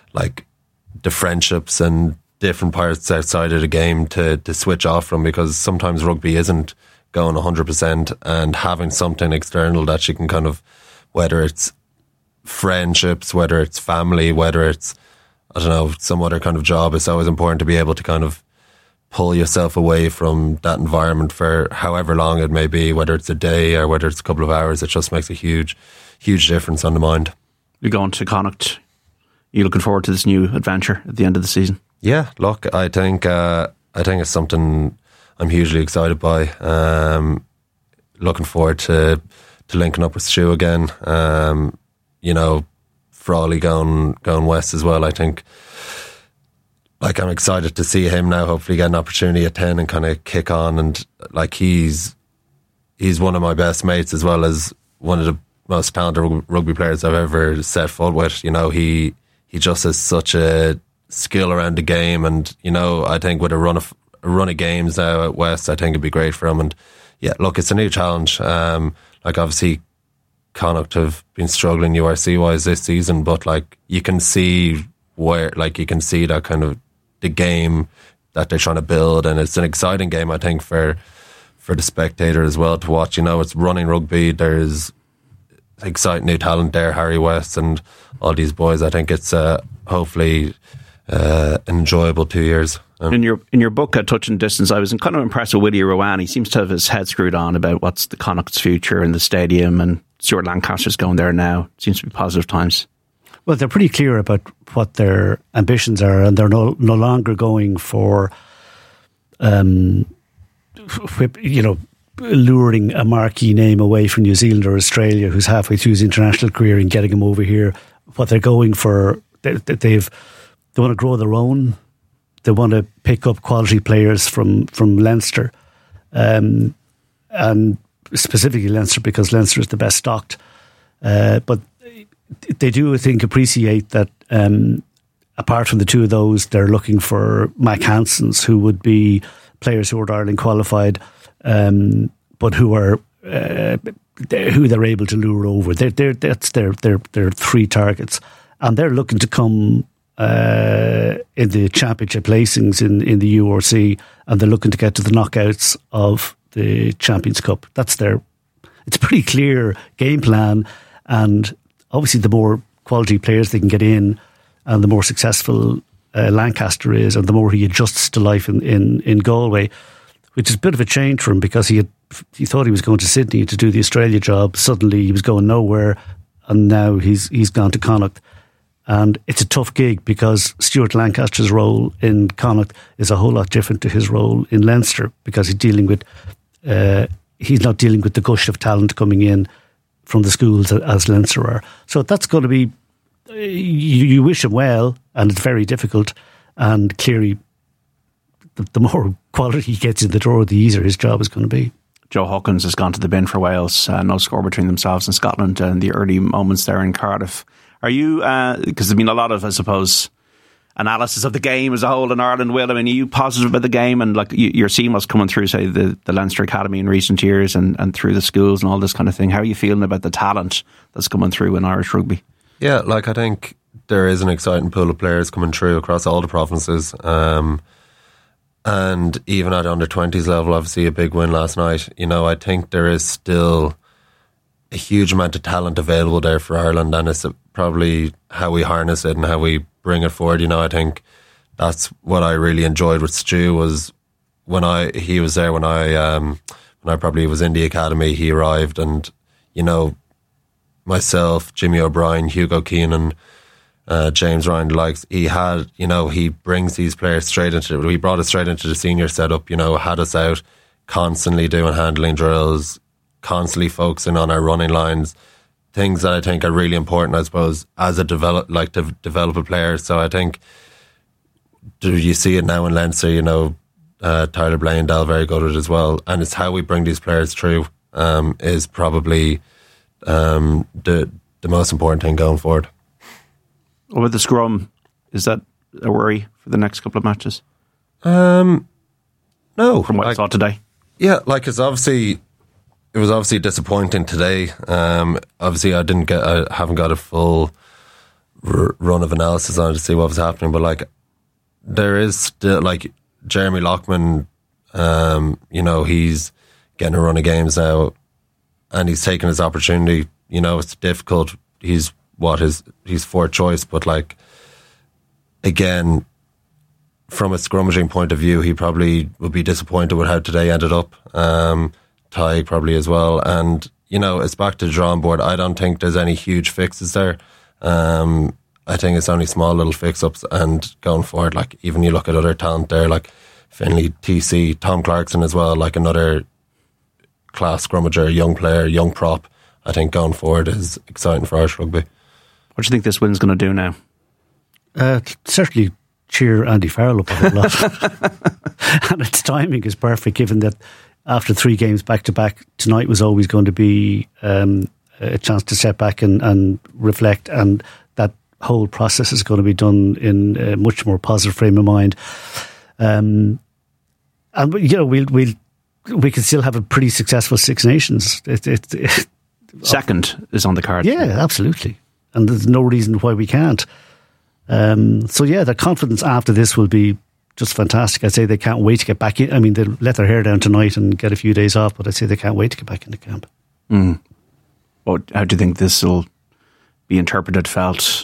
friendships and different parts outside of the game to switch off from, because sometimes rugby isn't going 100%, and having something external that you can kind of, whether it's friendships, whether it's family, whether it's, I don't know, some other kind of job, it's always important to be able to kind of pull yourself away from that environment for however long it may be, whether it's a day or whether it's a couple of hours. It just makes a huge difference on the mind. You're going to Connacht. You looking forward to this new adventure at the end of the season? Yeah, look, I think it's something I'm hugely excited by. Looking forward to linking up with Stu again. You know, Frawley going west as well. I think, like, I'm excited to see him now hopefully get an opportunity at 10 and kind of kick on. And like, he's one of my best mates, as well as one of the most talented rugby players I've ever set foot with. You know, he just has such a skill around the game, and you know, I think with a run of games now at West, I think it'd be great for him. And yeah, look, it's a new challenge. Like, obviously Connacht have been struggling URC wise this season, but like, you can see that kind of the game that they're trying to build, and it's an exciting game, I think, for the spectator as well to watch. It's running rugby. There's exciting new talent there, Harry West and all these boys. I think it's hopefully an enjoyable 2 years. In your book, Touch and Distance, I was kind of impressed with Willie Rowan. He seems to have his head screwed on about what's the Connacht's future in the stadium, and Stuart Lancaster's going there now. Seems to be positive times. Well, they're pretty clear about what their ambitions are, and they're no longer going for luring a marquee name away from New Zealand or Australia who's halfway through his international career and getting him over here. What they're going for, they want to grow their own. They want to pick up quality players from Leinster, and specifically Leinster, because Leinster is the best stocked. But they do, I think, appreciate that apart from the two of those, they're looking for Mac Hansons, who would be players who are Ireland qualified, but who are who they're able to lure over. That's their three targets, and they're looking to come in the championship placings in the URC, and they're looking to get to the knockouts of the Champions Cup. It's a pretty clear game plan, and obviously the more quality players they can get in, and the more successful Lancaster is, and the more he adjusts to life in Galway, which is a bit of a change for him, because he thought he was going to Sydney to do the Australia job. Suddenly he was going nowhere, and now he's gone to Connacht. And it's a tough gig, because Stuart Lancaster's role in Connacht is a whole lot different to his role in Leinster, because he's not dealing with the gush of talent coming in from the schools as Leinster are. So that's going to be, you wish him well, and it's very difficult. And clearly, the more quality he gets in the door, the easier his job is going to be. Joe Hawkins has gone to the bin for Wales. No score between themselves and Scotland in the early moments there in Cardiff. Are you, because there's been a lot of, I suppose, analysis of the game as a whole in Ireland, Will? I mean, are you positive about the game, and like you're seeing what's coming through, say, the Leinster Academy in recent years, and through the schools and all this kind of thing? How are you feeling about the talent that's coming through in Irish rugby? Yeah, I think there is an exciting pool of players coming through across all the provinces. And even at under-20s level, obviously a big win last night. I think there is still a huge amount of talent available there for Ireland, and it's probably how we harness it and how we bring it forward. I think that's what I really enjoyed with Stu, was he was there when I probably was in the academy. He arrived, and myself, Jimmy O'Brien, Hugo Keenan, James Ryan, he brings these players he brought us straight into the senior setup, had us out constantly doing handling drills, constantly focusing on our running lines, things that I think are really important, I suppose, as to develop a player. So I think, do you see it now in Leinster? Tyler Blaine-Dell very good at it as well, and it's how we bring these players through is probably the most important thing going forward. With the scrum, is that a worry for the next couple of matches? No, from what I saw today. Yeah, it was obviously disappointing today. Obviously, I haven't got a full run of analysis on it to see what was happening, but there is still Jeremy Loughman. He's getting a run of games now, and he's taking his opportunity. It's difficult. He's fourth choice, but again, from a scrummaging point of view, he probably would be disappointed with how today ended up. Ty probably as well, and it's back to the drawing board. I don't think there's any huge fixes there. I think it's only small little fix-ups, and going forward, even you look at other talent there, Finlay, TC, Tom Clarkson as well, another class scrummager, young player, young prop. I think going forward is exciting for Irish rugby. What do you think this win's going to do now? Certainly cheer Andy Farrell up a whole lot. And its timing is perfect, given that after 3 games back-to-back, tonight was always going to be a chance to step back and reflect, and that whole process is going to be done in a much more positive frame of mind. And we can still have a pretty successful Six Nations. Second is on the card. Yeah, absolutely. And there's no reason why we can't. The confidence after this will be just fantastic. I'd say they can't wait to get back in. I mean, they'll let their hair down tonight and get a few days off, but I'd say they can't wait to get back into camp. How do you think this will be interpreted, felt?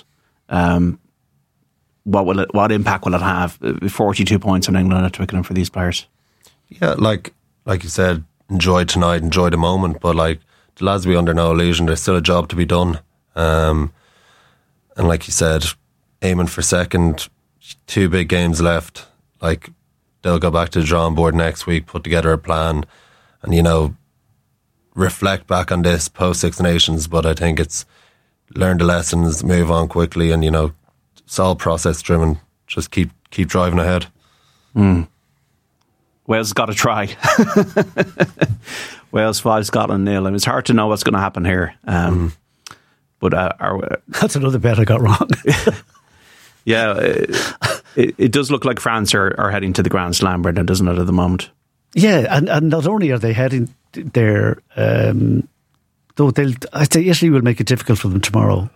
What impact will it have? 42 points on England at Twickenham for these players. Yeah, like you said, enjoy tonight, enjoy the moment, but like the lads will be under no illusion. There's still a job to be done. And like you said, aiming for second, 2 big games left. Like, they'll go back to the drawing board next week, put together a plan, and, you know, reflect back on this post Six Nations. But I think it's learn the lessons, move on quickly, and, you know, it's all process driven. Just keep driving ahead. Wales got to try. Wales 5, Scotland 0. I mean, it's hard to know what's going to happen here. But that's another bet I got wrong. Yeah, it does look like France are heading to the Grand Slam, Brendan, doesn't it, at the moment? Yeah, and not only are they heading there, though I'd say Italy will make it difficult for them tomorrow.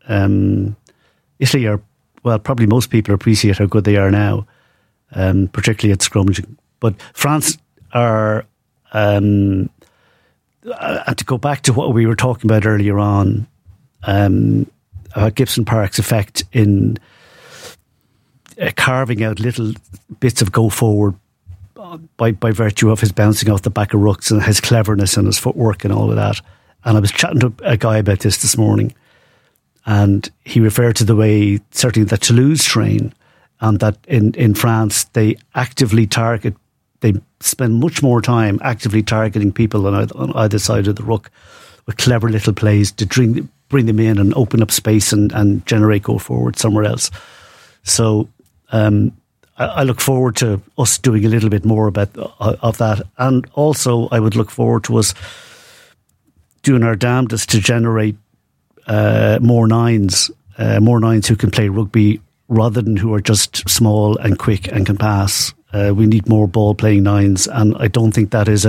Italy are, well, probably most people appreciate how good they are now, particularly at scrummaging. But France are, and to go back to what we were talking about earlier on, about Gibson Park's effect in carving out little bits of go forward by virtue of his bouncing off the back of rucks and his cleverness and his footwork and all of that. And I was chatting to a guy about this morning, and he referred to the way, certainly the Toulouse train, and that in France they actively target, they spend much more time actively targeting people on either side of the ruck with clever little plays to bring them in and open up space and generate go forward somewhere else. So I look forward to us doing a little bit more of that. And also I would look forward to us doing our damnedest to generate more nines who can play rugby rather than who are just small and quick and can pass. We need more ball playing nines, and I don't think there's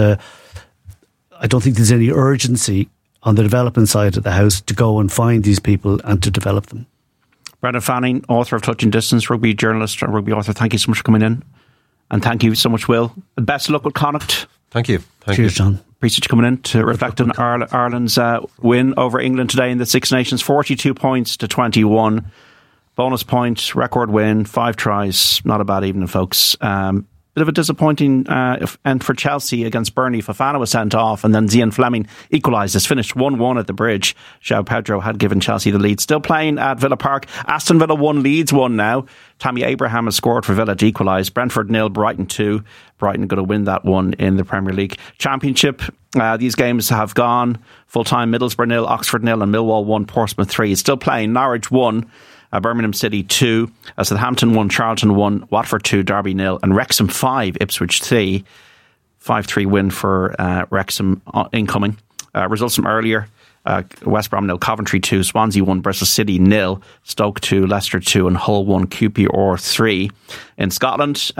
any urgency on the development side of the house to go and find these people and to develop them. Brendan Fanning, author of Touching Distance, rugby journalist and rugby author, thank you so much for coming in. And thank you so much, Will. Best of luck with Connacht. Thank you. Cheers, John. Appreciate you coming in to reflect on Ireland's win over England today in the Six Nations. 42 points to 21. Bonus point, record win, 5 tries. Not a bad evening, folks. Bit of a disappointing end for Chelsea against Burnley. Fofana was sent off, and then Zian Fleming equalised. It's finished 1-1 at the Bridge. João Pedro had given Chelsea the lead. Still playing at Villa Park. Aston Villa 1, Leeds 1 now. Tammy Abraham has scored for Villa to equalise. Brentford 0, Brighton 2. Brighton going to win that one in the Premier League Championship. These games have gone. Full-time Middlesbrough 0, Oxford 0 and Millwall 1, Portsmouth 3. Still playing Norwich 1. Birmingham City 2, Southampton 1, Charlton 1, Watford 2, Derby 0, and Wrexham 5, Ipswich 3. 5-3 win for Wrexham incoming. Results from earlier: West Brom 0, Coventry 2, Swansea 1, Bristol City 0, Stoke 2, Leicester 2, and Hull 1, QPR 3. In Scotland,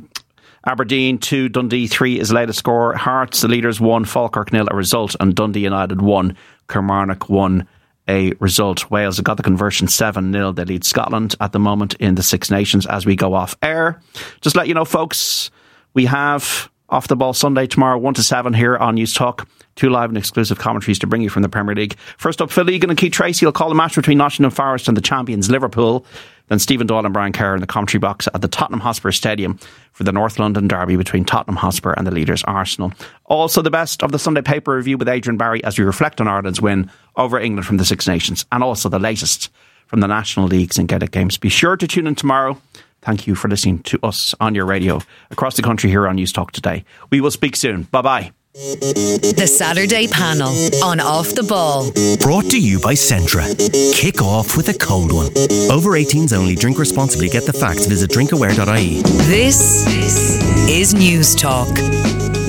Aberdeen 2, Dundee 3 is the latest score. Hearts, the leaders 1, Falkirk 0 a result, and Dundee United 1, Kilmarnock 1. A result. Wales have got the conversion 7-0. They lead Scotland at the moment in the Six Nations as we go off air. Just let you know, folks, we have Off the Ball Sunday tomorrow 1 to 7 here on News Talk. 2 live and exclusive commentaries to bring you from the Premier League. First up, Phil Egan and Keith Tracy will call the match between Nottingham Forest and the champions Liverpool. Then Stephen Doyle and Brian Kerr in the commentary box at the Tottenham Hotspur Stadium for the North London derby between Tottenham Hotspur and the leaders Arsenal. Also the best of the Sunday paper review with Adrian Barry as we reflect on Ireland's win over England from the Six Nations, and also the latest from the National Leagues and Gaelic games. Be sure to tune in tomorrow. Thank you for listening to us on your radio across the country here on News Talk today. We will speak soon. Bye-bye. The Saturday Panel on Off the Ball. Brought to you by Centra. Kick off with a cold one. Over 18s only. Drink responsibly. Get the facts. Visit drinkaware.ie. This is News Talk.